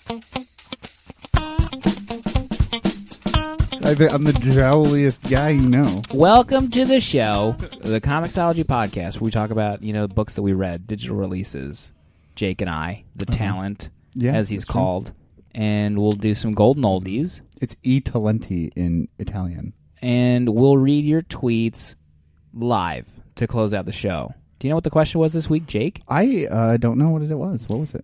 I'm the jowliest guy you know. Welcome to the show, the Comixology Podcast, where we talk about, books that we read, digital releases, Jake and I, the talent, as he's called, and we'll do some golden oldies. It's E Talenti in Italian. And we'll read your tweets live to close out the show. Do you know what the question was this week, Jake? I don't know what it was. What was it?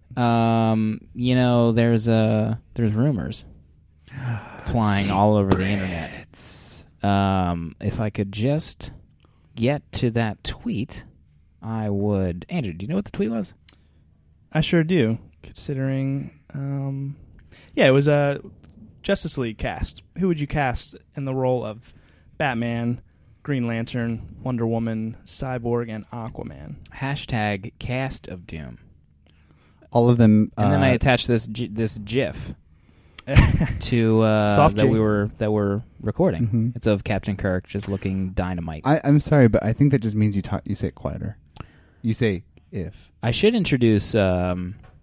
There's rumors flying all over the internet. If I could just get to that tweet, I would. Andrew, do you know what the tweet was? I sure do, considering... it was a Justice League cast. Who would you cast in the role of Batman, Green Lantern, Wonder Woman, Cyborg, and Aquaman? Hashtag cast of Doom. All of them. And then I attached this GIF to that we're recording. Mm-hmm. It's of Captain Kirk just looking dynamite. I'm sorry, but I think that just means you say it quieter. You say if. I should introduce our.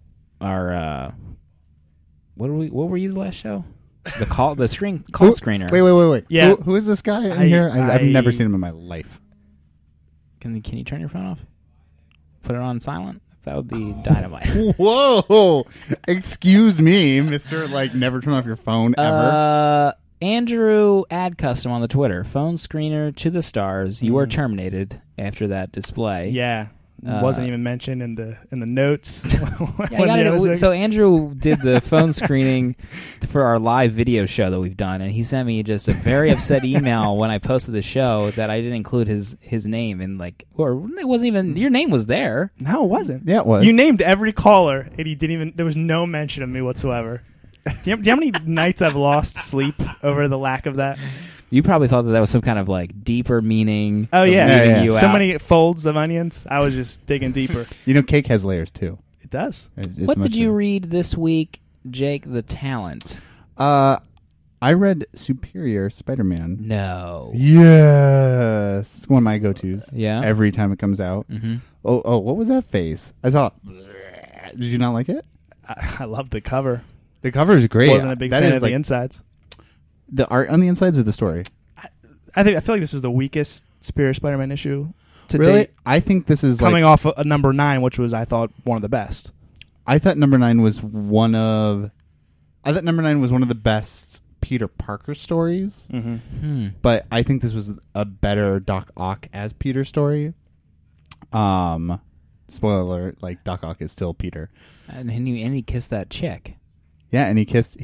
What were you the last show? The call screener. Wait. Yeah. Who is this guy in here? I've never seen him in my life. Can you turn your phone off? Put it on silent. That would be dynamite. Whoa! Excuse me, Mister. Never turn off your phone ever. Andrew Ad Custom on the Twitter. Phone screener to the stars. You were terminated after that display. Yeah. Wasn't even mentioned in the notes. So Andrew did the phone screening for our live video show that we've done, and he sent me just a very upset email when I posted the show that I didn't include his name in or it wasn't even your name was there. No, it wasn't. Yeah, it was. You named every caller, and he didn't even. There was no mention of me whatsoever. Do you know how many nights I've lost sleep over the lack of that? You probably thought that was some kind of deeper meaning. Oh yeah, you so out. many folds of onions. I was just digging deeper. Cake has layers too. It does. What did you read this week, Jake? The talent. I read Superior Spider-Man. No. Yes, it's one of my go-tos. Yeah. Every time it comes out. Mm-hmm. Oh, what was that face? I saw. Did you not like it? I love the cover. The cover is great. Wasn't a big fan of the insides. The art on the insides or the story? I feel like this was the weakest Superior Spider-Man issue to really? date. I think this is coming off a number 9, which was I thought one of the best. I thought number 9 was one of the best Peter Parker stories. Mm-hmm. But I think this was a better Doc Ock as Peter story. Spoiler alert: Doc Ock is still Peter, And he kissed that chick. Yeah, and he kissed.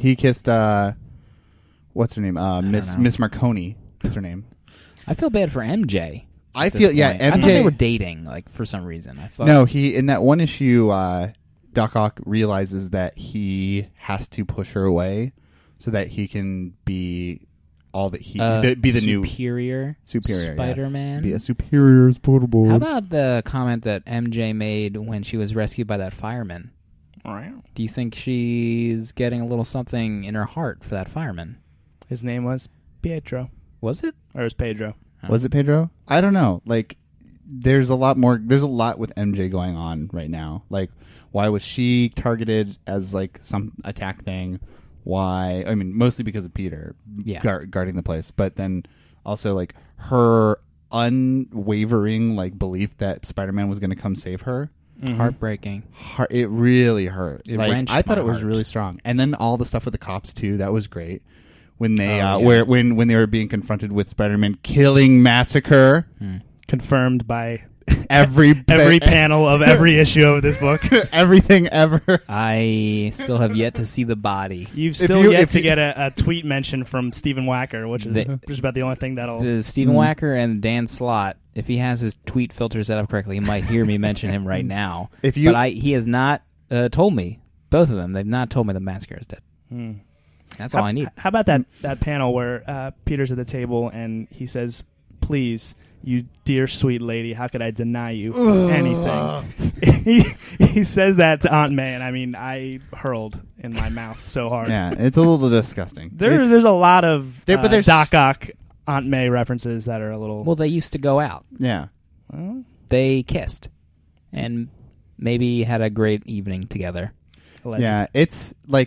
What's her name? Miss Marconi. What's her name? I feel bad for MJ. MJ. I thought they were dating, for some reason. I thought no. He in that one issue, Doc Ock realizes that he has to push her away so that he can be all that he be the superior Spider-Man. Yes. Be a superior Spider-Man. How about the comment that MJ made when she was rescued by that fireman? All right. Do you think she's getting a little something in her heart for that fireman? His name was Pietro. Was it? Or it was Pedro. Was it Pedro? I don't know. There's a lot with MJ going on right now. Why was she targeted as some attack thing? Why? I mean, mostly because of Peter guarding the place, but then also her unwavering belief that Spider-Man was going to come save her. Mm-hmm. Heartbreaking. It really hurt. I thought it was heart. really strong, and then all the stuff with the cops too. That was great. When they when they were being confronted with Spider-Man killing Massacre, confirmed by every panel of every issue of this book, everything ever. I still have yet to see the body. You've still yet to get a tweet mention from Stephen Wacker, which is just about the only thing that'll. Stephen Wacker and Dan Slott. If he has his tweet filter set up correctly, he might hear me mention him right now. He has not told me. Both of them, they've not told me the Massacre is dead. That's all I need. How about that panel where Peter's at the table and he says, "Please, you dear sweet lady, how could I deny you anything?" he says that to Aunt May, and I mean, I hurled in my mouth so hard. Yeah, it's a little disgusting. There's a lot of there's Doc Ock, Aunt May references that are a little. Well, they used to go out. Yeah, they kissed, and maybe had a great evening together. Allegedly. Yeah, it's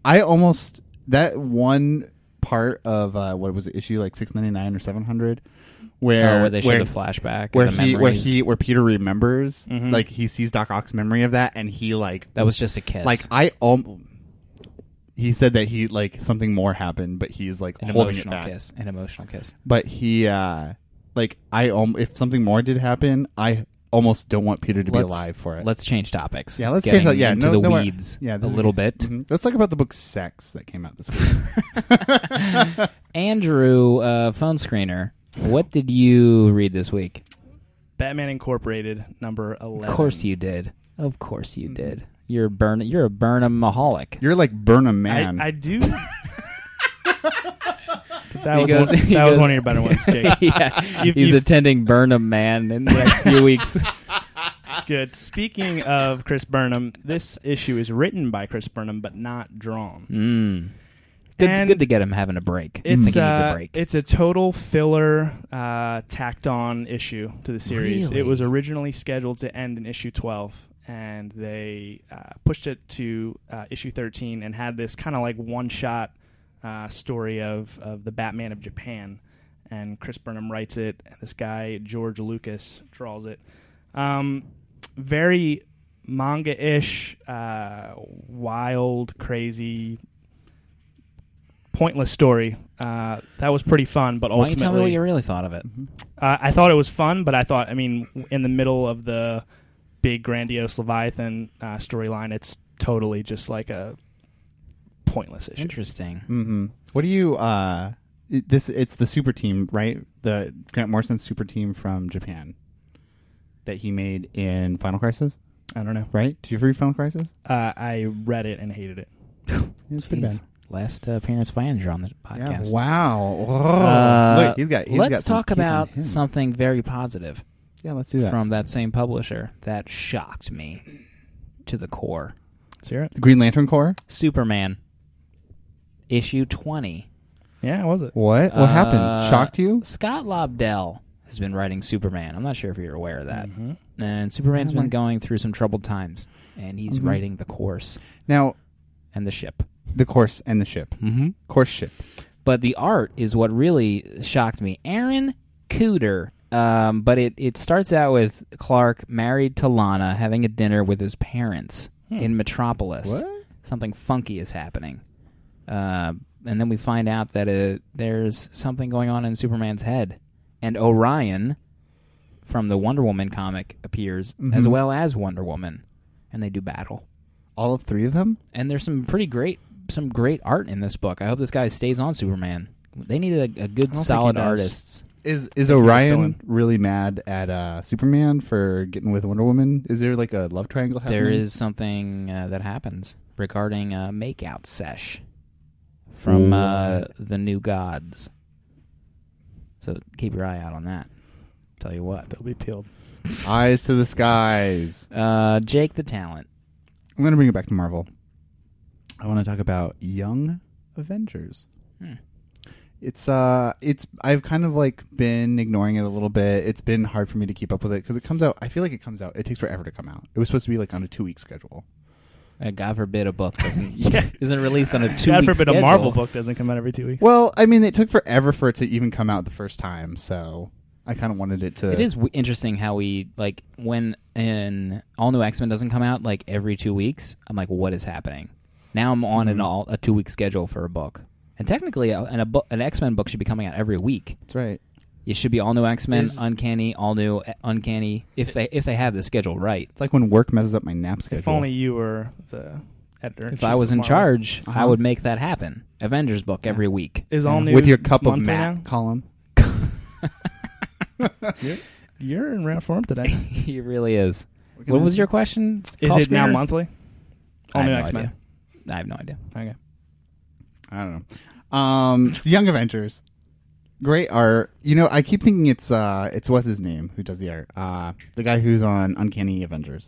I almost that one part of what was it, issue like 699 or 700 where they showed the flashback where Peter remembers like he sees Doc Ock's memory of that and he like that was just a kiss. Like he said that he like something more happened, but he's like holding it back. An emotional kiss. But he like if something more did happen, I almost don't want Peter to be alive for it. Let's change topics. Yeah, let's change that. Yeah, into the weeds. A little bit. Mm-hmm. Let's talk about the book Sex that came out this week. Andrew, phone screener. What did you read this week? Batman Incorporated, number 11. Of course you did. You're a Burnham-aholic. You're like Burnham Man. I do. That was one of your better ones, Jake. Yeah, he's attending Burnham Man in the next few weeks. That's good. Speaking of Chris Burnham, this issue is written by Chris Burnham, but not drawn. Good to get him having a break. I think he needs a break. It's a total filler, tacked on issue to the series. Really? It was originally scheduled to end in issue 12, and they pushed it to issue 13 and had this kind of like one-shot story of the Batman of Japan. And Chris Burnham writes it, and this guy, George Lucas, draws it. Very manga-ish, wild, crazy, pointless story. That was pretty fun, but ultimately... Why don't you tell me what you really thought of it? I thought it was fun, but I mean, in the middle of the big, grandiose Leviathan storyline, it's totally just like a pointless issue. Interesting. Mm-hmm. What do you... It's the super team, right? The Grant Morrison super team from Japan that he made in Final Crisis? I don't know. Right? Did you ever read Final Crisis? I read it and hated it. It was pretty bad. Last appearance by Andrew on the podcast. Yeah, wow. Look, he's got let's talk about something very positive. Yeah, let's do that. From that same publisher that shocked me to the core. Let's hear it. The Green Lantern Corps? Superman. Issue 20. Yeah, was it? What happened? Shocked you? Scott Lobdell has been writing Superman. I'm not sure if you're aware of that. Mm-hmm. And Superman's been going through some troubled times. And he's writing the course. Now... And the ship. The course and the ship. Mm-hmm. Course ship. But the art is what really shocked me. Aaron Cooter. But it starts out with Clark married to Lana having a dinner with his parents in Metropolis. What? Something funky is happening. And then we find out that there's something going on in Superman's head. And Orion from the Wonder Woman comic appears, as well as Wonder Woman. And they do battle. All of three of them? And there's some great art in this book. I hope this guy stays on Superman. They need a good, solid artist. Is Orion really mad at Superman for getting with Wonder Woman? Is there like a love triangle happening? There is something that happens regarding a makeout sesh from the New Gods. So keep your eye out on that. Tell you what. They'll be peeled. Eyes to the skies. Jake the Talent. I'm going to bring it back to Marvel. I want to talk about Young Avengers. It's I've kind of like been ignoring it a little bit. It's been hard for me to keep up with it because it comes out. I feel like it takes forever to come out. It was supposed to be like on a 2-week schedule. God forbid a book isn't released on a 2-week schedule. God forbid a Marvel book doesn't come out every 2 weeks. Well, I mean, it took forever for it to even come out the first time, so I kind of wanted it to... It is interesting how we, like, when an all-new X-Men doesn't come out, like, every 2 weeks, I'm like, what is happening? Now I'm on a 2-week schedule for a book. And technically, an X-Men book should be coming out every week. That's right. It should be all-new X-Men, Uncanny, all-new Uncanny, if they have the schedule right. It's like when work messes up my nap schedule. If only you were the editor. If I was in charge, I would make that happen. Avengers book every week. Is all new with your cup of Matt now? Column. You're in rare form today. He really is. What was your question? Is it now monthly? All new X-Men. I have no idea. Okay. I don't know. Young Avengers. Great art. You know, I keep thinking it's what's his name who does the art? The guy who's on Uncanny Avengers.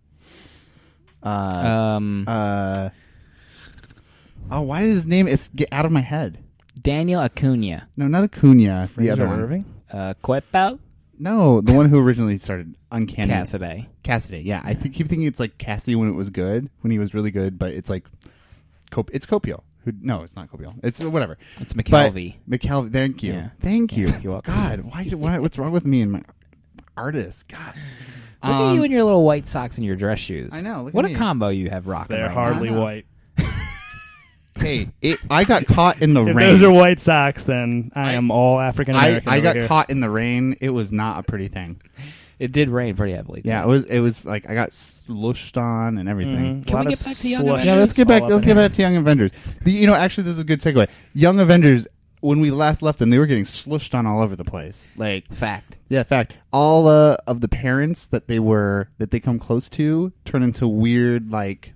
Why did his name get out of my head? Daniel Acuna. No, not Acuna. Fraser the other one. Irving? Quetbel? No, the one who originally started Uncanny. Cassidy. Yeah. I keep thinking it's like Cassidy when it was good, when he was really good, but it's like It's Copiel. No, it's not Copiel. It's whatever. It's McKelvey. McKelvey. Thank you. Yeah. Thank you. Yeah, you're welcome. God, why? What's wrong with me and my artist? God. Look at you in your little white socks and your dress shoes. I know. Look What at a me. combo you have rocking They're right hardly now. white. Hey, I got caught in the If rain. those are white socks, then I am all African American. I got here. caught in the rain. It was not a pretty thing. It did rain pretty heavily. Too. Yeah, it was like I got slushed on and everything. Mhm. Can A lot we of get back to Young slush Avengers? Yeah, let's get back. all up Let's in get here. back to Young Avengers. Actually, this is a good segue. Young Avengers. When we last left them, they were getting slushed on all over the place. Like, Fact. yeah, fact. All of the parents that they come close to turn into weird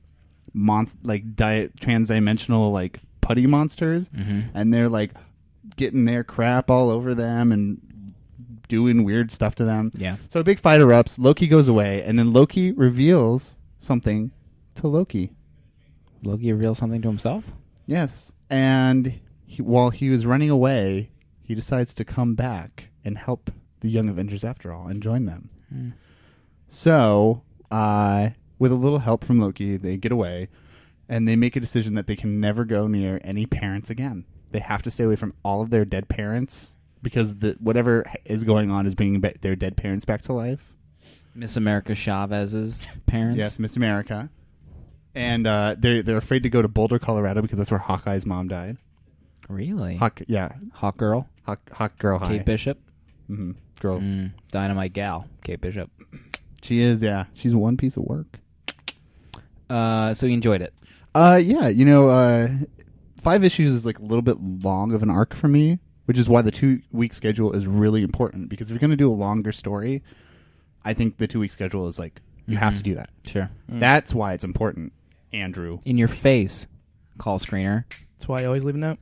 trans-dimensional like putty monsters, and they're like getting their crap all over them and doing weird stuff to them. Yeah. So a big fight erupts. Loki goes away, and then Loki reveals something to Loki. Loki reveals something to himself? Yes, and while he was running away, he decides to come back and help the Young Avengers after all and join them. So, with a little help from Loki, they get away, and they make a decision that they can never go near any parents again. They have to stay away from all of their dead parents because whatever is going on is bringing their dead parents back to life. Miss America Chavez's parents? Yes, Miss America. And they're afraid to go to Boulder, Colorado because that's where Hawkeye's mom died. Really? Hawk Girl? Hawk Girl High. Kate Bishop? Mm-hmm. Girl. Dynamite gal. Kate Bishop. She is, yeah. She's one piece of work. So you enjoyed it? Yeah. 5 issues is like a little bit long of an arc for me, which is why the 2-week schedule is really important. Because if you're going to do a longer story, I think the 2-week schedule is like, you have to do that. Sure. That's why it's important, Andrew. In your face, call screener. That's why I always leave a note.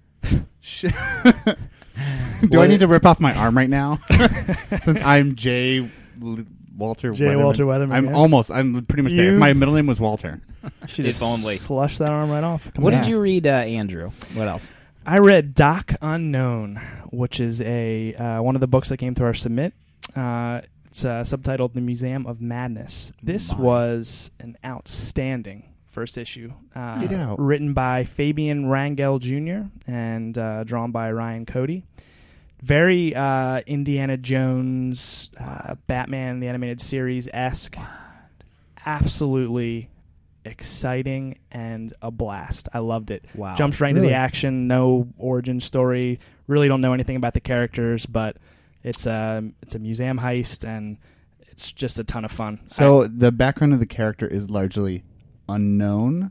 Do I need to rip off my arm right now? Since I'm J. Walter Weatherman. I'm pretty much there. If my middle name was Walter. Should If just only. slush that arm right off. Come What on. did you read, Andrew? What else? I read Doc Unknown, which is one of the books that came through our submit. It's subtitled The Museum of Madness. This was an outstanding first issue. Get out. Written by Fabian Rangel Jr. and drawn by Ryan Cody. Very Indiana Jones, Batman, the animated series-esque. Absolutely exciting and a blast. I loved it. Wow. Jumps right into the action, no origin story. Really don't know anything about the characters, but it's a museum heist, and it's just a ton of fun. So the background of the character is largely unknown?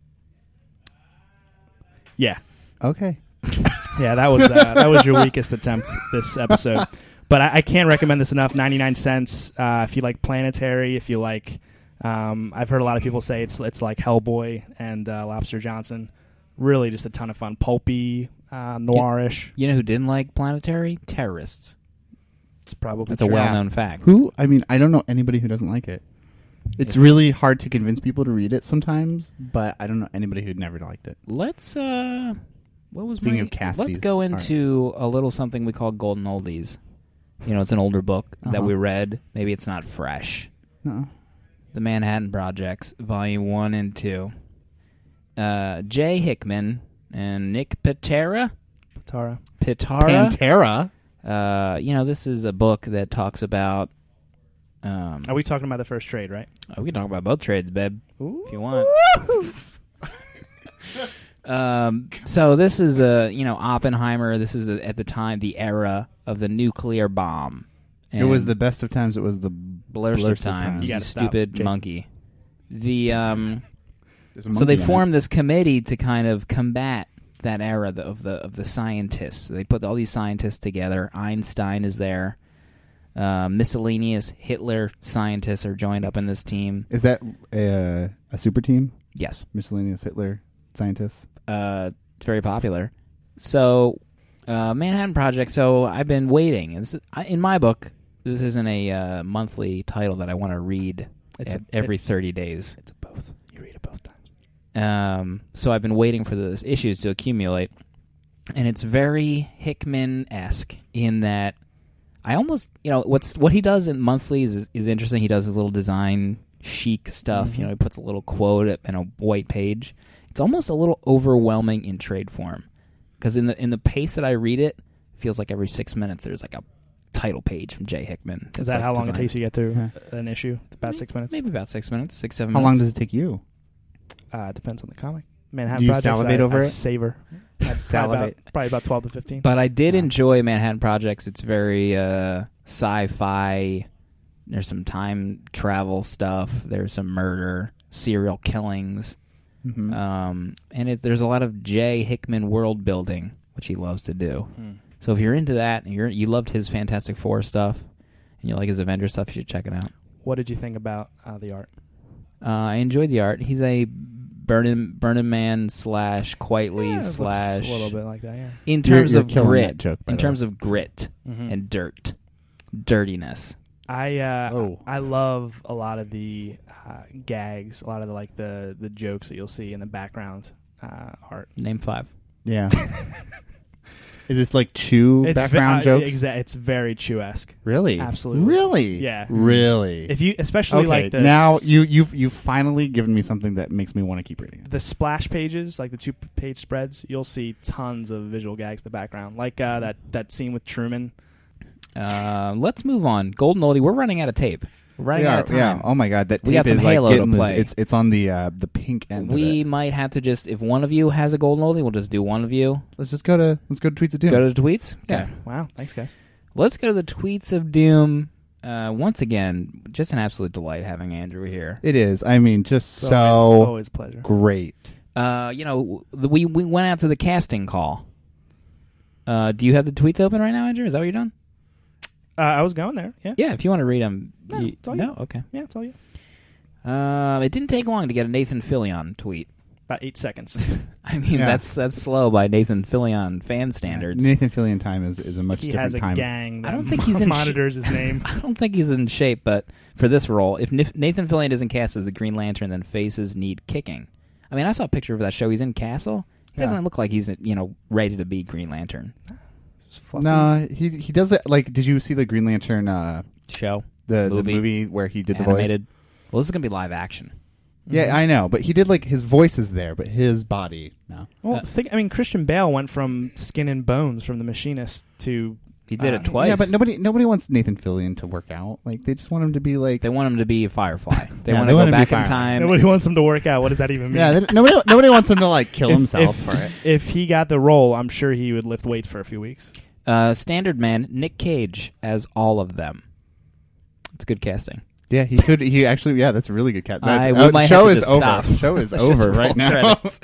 Yeah. Okay. Yeah, that was your weakest attempt this episode. But I can't recommend this enough. 99 cents. If you like Planetary, if you like... I've heard a lot of people say it's like Hellboy and Lobster Johnson. Really just a ton of fun. Pulpy, noirish. You know who didn't like Planetary? Terrorists. It's probably That's a true. well-known fact. Who? I mean, I don't know anybody who doesn't like it. It's really hard to convince people to read it sometimes, but I don't know anybody who'd never liked it. Let's what was Speaking my... of Cassidy's Let's go into a little something we call Golden Oldies. It's an older book that we read. Maybe it's not fresh. No. The Manhattan Projects, Volume 1 and 2. Jay Hickman and Nick Pitara. Pantera? This is a book that talks about... Are we talking about the first trade, right? we can talk about both trades, babe, if you want. So this is Oppenheimer. This is at the time the era of the nuclear bomb. It was the best of times. It was the blurst of times. You You gotta stop, stupid Jake. monkey. There's a So monkey they in it. formed this committee to kind of combat that era of the scientists. They put all these scientists together. Einstein is there. Miscellaneous Hitler scientists are joined up in this team. Is that a super team? Yes. Miscellaneous Hitler scientists? It's very popular. So, Manhattan Project. So I've been waiting. In my book, this isn't a monthly title that I want to read every 30 days. It's a both. You read it both times. So I've been waiting for those issues to accumulate. And it's very Hickman-esque in that I almost, what he does in monthlies is interesting. He does his little design chic stuff. Mm-hmm. He puts a little quote in a white page. it's almost a little overwhelming in trade form, because in the pace that I read it, it feels like every 6 minutes there's like a title page from Jay Hickman. Is that how long it takes you to get through an issue? It's about 6 minutes? Maybe about 6 minutes, 7 minutes. How long does it take you? It depends on the comic. Manhattan Do you Projects, salivate over it? Savor. Salivate. Probably about 12 to 15. But I did enjoy Manhattan Projects. It's very sci-fi. There's some time travel stuff. There's some murder, serial killings. Mm-hmm. And there's a lot of Jay Hickman world building, which he loves to do. So if you're into that, and you loved his Fantastic Four stuff, and you like his Avengers stuff, you should check it out. What did you think about the art? I enjoyed the art. He's a Burning Man / Quitely / a little bit like that, yeah. In terms You're of killing grit, that joke, by in the terms way. of grit and dirtiness. I love a lot of the gags, a lot of the jokes that you'll see in the background art. Name 5. Yeah. Is this like Chew background jokes? It's very Chew-esque. Really? Absolutely. Really? Yeah. Really? If you, especially like the now you've finally given me something that makes me want to keep reading it. The splash pages, like the 2-page spreads, you'll see tons of visual gags in the background, like that scene with Truman. Let's move on. Golden Oldie, we're running out of tape. We're running out of time. Yeah. Oh my God, that We tape got some is like Halo to getting play. It's on the pink end. We of it. might have to just, if one of you has a Golden Oldie, we'll just do one of you. Let's go to Tweets of Doom. Go to the tweets. Yeah. Okay. Wow, thanks guys. Let's go to the tweets of doom. Once again, just an absolute delight having Andrew here. It is. I mean, just Always a pleasure. great. We went out to the casting call. Do you have the tweets open right now, Andrew? Is that what you're doing? I was going there. Yeah. Yeah. If you want to read them. No, it's all you. Okay. Yeah, it's all you. It didn't take long to get a Nathan Fillion tweet. About 8 seconds. I mean, Yeah. that's slow by Nathan Fillion fan standards. Nathan Fillion time is a much He different has a time. gang that I don't think he's in monitors his name. I don't think he's in shape, but for this role, if Nathan Fillion isn't cast as the Green Lantern, then faces need kicking. I mean, I saw a picture of that show. He's in Castle. He doesn't look like he's ready to be Green Lantern. No, he does it. Like, did you see the Green Lantern Show the movie where he did animated? the voice? Well, this is gonna be live action. Yeah, I know, but he did like his voice is there, but his body no. Well, Christian Bale went from Skin and Bones from The Machinist to He did it twice. Yeah, but nobody wants Nathan Fillion to work out. Like, they just want him to be like. They want him to be a Firefly. They Yeah, want they to want go him to be back in Firefly. time. Nobody wants him to work out. What does that even mean? Yeah, nobody wants him to like kill himself for it. If he got the role, I'm sure he would lift weights for a few weeks. Standard man, Nick Cage as all of them. It's good casting. Yeah, he could. He actually. Yeah, that's a really good cat. We might show have to is just over. stop. Show is Let's just over right roll now. credits.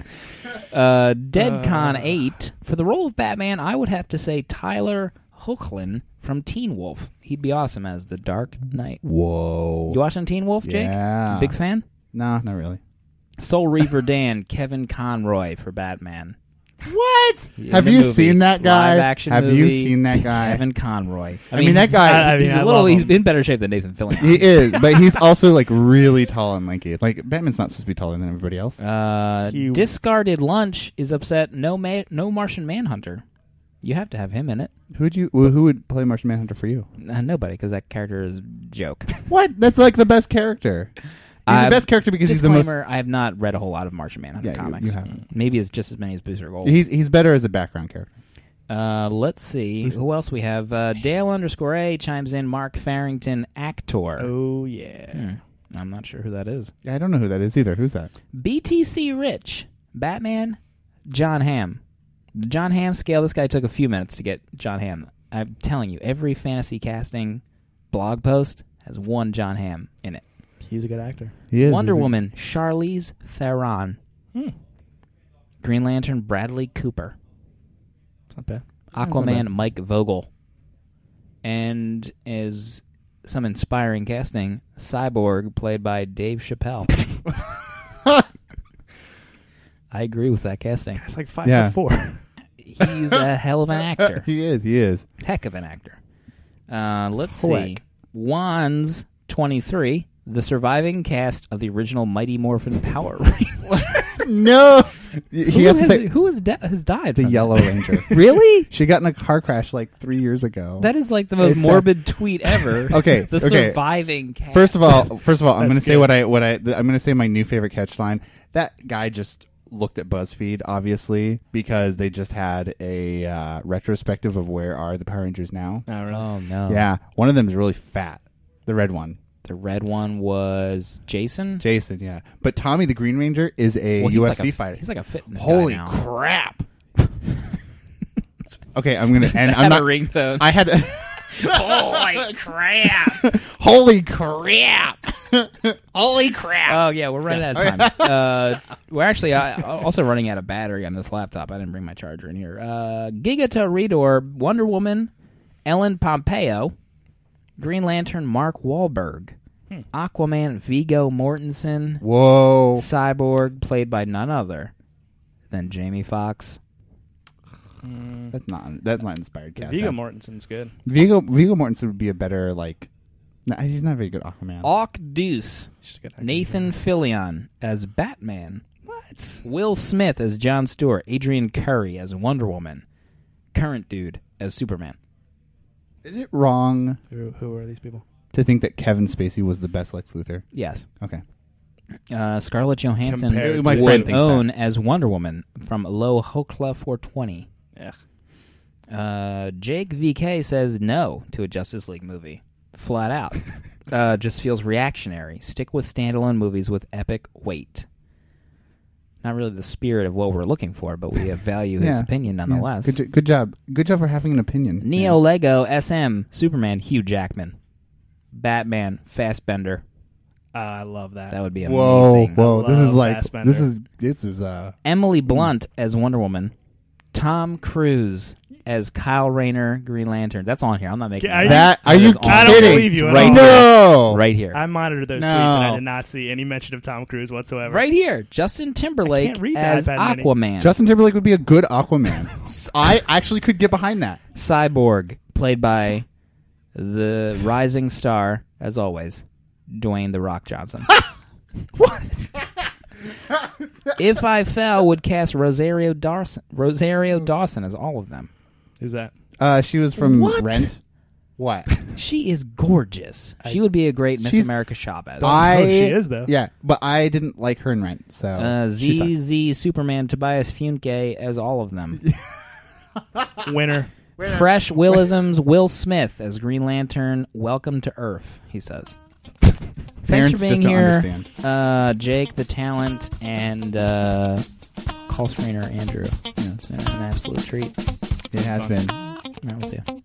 Deadcon 8 for the role of Batman. I would have to say Tyler Hoechlin from Teen Wolf. He'd be awesome as the Dark Knight. Whoa. You watching Teen Wolf, Jake? Yeah. Big fan? No, not really. Soul Reaver Dan, Kevin Conroy for Batman. What? In Have the you movie. seen that guy? Live action Have movie, you seen that guy? Kevin Conroy. I mean, that guy. He's I a little. love He's him. in better shape than Nathan Fillion. He is, but he's also like really tall and lanky. Like, Batman's not supposed to be taller than everybody else. Discarded Lunch is upset. No Martian Manhunter. You have to have him in it. Who would play Martian Manhunter for you? Nobody, because that character is a joke. What? That's like the best character. He's the best character because he's the most. Disclaimer: I have not read a whole lot of Martian Manhunter comics. You haven't. Maybe it's just as many as Booster Gold. He's better as a background character. Let's see who else we have. Dale_A chimes in. Mark Farrington, actor. Oh yeah. I'm not sure who that is. Yeah, I don't know who that is either. Who's that? BTC Rich, Batman, John Hamm. The John Hamm scale. This guy took a few minutes to get John Hamm. I'm telling you, every fantasy casting blog post has one John Hamm in it. He's a good actor. He is. Wonder Woman, Charlize Theron. Hmm. Green Lantern, Bradley Cooper. It's not bad. Aquaman, Mike Vogel. And as some inspiring casting, Cyborg, played by Dave Chappelle. I agree with that casting. It's like 5'4". He's a hell of an actor. He is. Heck of an actor. Let's Correct. see. Wands 23, the surviving cast of the original Mighty Morphin Power Rangers. No. Who has died? The from Yellow that? Ranger. Really? She got in a car crash like 3 years ago. That is like the most It's morbid tweet ever. Okay, The okay. surviving cast. First of all, I'm going to say good. I'm going to say my new favorite catch line. That guy just looked at BuzzFeed, obviously, because they just had a retrospective of where are the Power Rangers now. Oh, really? Oh no. Yeah, one of them is really fat. The red one. The red one was Jason. Jason, yeah. But Tommy the Green Ranger is a Well, he's UFC like a- fighter. He's like a fitness Holy guy now. crap. Okay, I'm going to... And Had I'm a not... ringtone. I had... Holy crap! Holy crap! Holy crap! Oh yeah, we're running out of time. We're actually also running out of battery on this laptop. I didn't bring my charger in here. Giga Torridor, Wonder Woman, Ellen Pompeo, Green Lantern, Mark Wahlberg, Aquaman, Viggo Mortensen, Whoa. Cyborg, played by none other than Jamie Foxx. That's not inspired cast. Viggo Mortensen's good. Viggo Mortensen would be a better, like... No, he's not a very good Aquaman. Hawk Deuce, She's a good actor. Nathan Fillion as Batman. What? Will Smith as Jon Stewart, Adrian Curry as Wonder Woman, Current Dude as Superman. Is it wrong Who are these people? to think that Kevin Spacey was the best Lex Luthor? Yes. Okay. Scarlett Johansson Compared My to- friend would thinks own as Wonder Woman from Lo Hokla 420. Yeah. Jake VK says no to a Justice League movie. Flat out. Just feels reactionary. Stick with standalone movies with epic weight. Not really the spirit of what we're looking for, but we value his opinion nonetheless. Yes. Good job. Good job for having an opinion. Neo Lego SM Superman Hugh Jackman. Batman Fassbender. I love that. That would be Whoa, amazing. whoa! I This is love like Fassbender. this is Emily Blunt as Wonder Woman. Tom Cruise as Kyle Rayner Green Lantern. That's on here. I'm not making Are it you- up. Are you is on I kidding? don't believe you at Right all. No. Right here. I monitored those No. tweets and I did not see any mention of Tom Cruise whatsoever. Right here. Justin Timberlake can't read that as bad many. Aquaman. Justin Timberlake would be a good Aquaman. I actually could get behind that. Cyborg, played by the rising star, as always, Dwayne The Rock Johnson. What? If I Fell would cast Rosario Dawson as all of them. Who's that? She was from What? Rent. What? She is gorgeous. She would be a great Miss She's- America Chavez. She is, though. Yeah, but I didn't like her in Rent. So she sucked. ZZ Superman Tobias Funke as all of them. Winner. Fresh Willisms Will Smith as Green Lantern. Welcome to Earth, he says. Thanks Parents for being just don't here, understand. Jake the Talent, and call screener Andrew. It's been an absolute treat. It has been. That was you.